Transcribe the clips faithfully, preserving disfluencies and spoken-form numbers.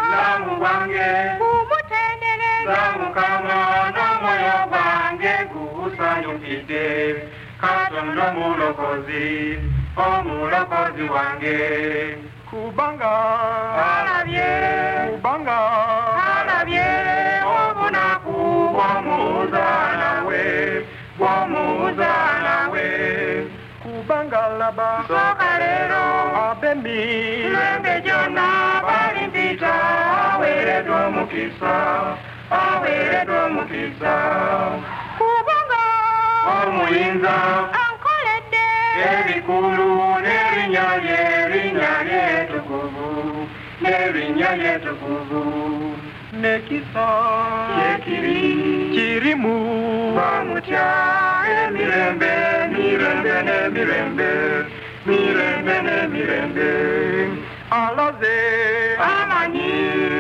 lamu wange umutendere zamukama n'omwoyo gwange gusanyukidde Katonda omulokozi omulokozi wange kubanga alabye kubanga alabye obunaku bw'omuzaana we bw'omuzaana we kubanga laba soka leero ab'emirembe gyonna bali mpita aweereddwa omukisa aweereddwa omukisa kubanga omuyinza ankoledde ebikulu n'erinnya lye erinnya lye ettukuvu n'erinnya lye ettukuvu n'ekisa yekiri kirimu bamutya emirembe mirembe n'emirembe mirembe n'emirembe alaze amanyi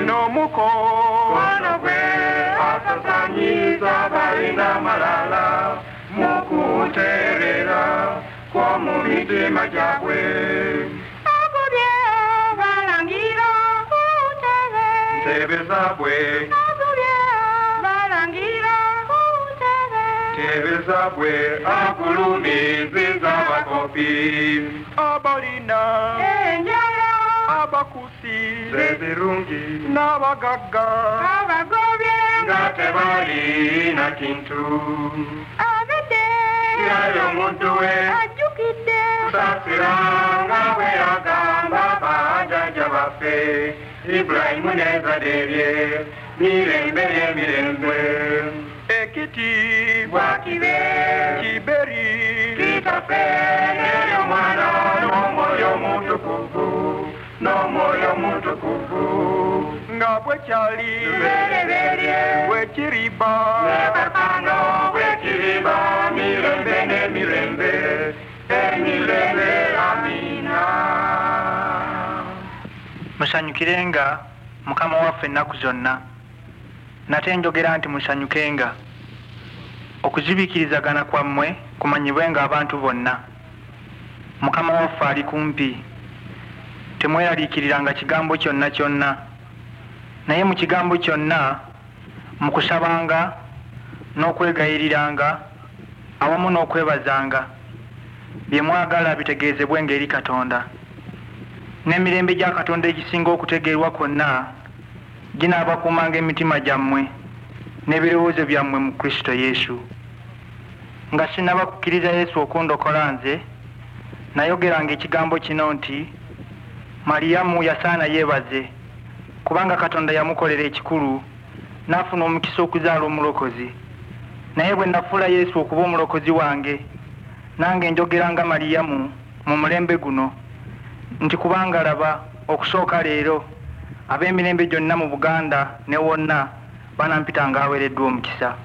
n'omukono gwe asasanyiza balina amalala mu kuteerera kw'omu mitima gyabwe agobye balangira kuntebe ntebe zaabwe agobye balangira kuntebe ntebe zaabwe akulumiziza abakopi abalina enjala abakusi zezirungi n'abagagga abagobye nga tebalina kintu abedde yayo omuddu we ajjukidde kusasira nga bwe yagamba bajjajja baffe Ibulayimu n'ezzadde lye mirembe n'emirembe ekiti bwakibe kiberi kitaffe eri omwana n'omwoyo omutukuvu n'omwoyo omutukuvu nga bwe kyali lubereberye bwe kiriba n'ekakano bwekiriba mirembe n'emirembe emirembe amina musanyukirenga mukama waffe ennaku zonna nate njogera nti musanyukenga okuzibikirizagana kwammwe kumanyibwenga abantu bonna mukama waffe ali kumpi temweraliikiriranga kigambo kyonna kyonna naye mu kigambo kyonna mu kusabanga n'okwegayiriranga awamu n'okwebazanga bye mwagala bitegeezebwenga eri Katonda n'emirembe gya Katonda egisinga okutegeerwa kwonna ginaabakuumanga emitima gyammwe n'ebirowoozo byammwe mu Kristo Yesu. Nga sinaba kukkiriza Yesu okundokola nze nayogeranga ekigambo kino nti Mariyamu yasaana yeebaze kubanga Katonda yamukolera ekikulu n'afuna omukisa okuzaala omulokozi. Naye bwe nafuula Yesu okuba omulokozi wange nange njogeranga Mariyamu mu mulembe guno nti kubanga laba okusooka leero ab'emirembe gyonna mu Buganda ne wonna banampita ng'aweereddwa omukisa.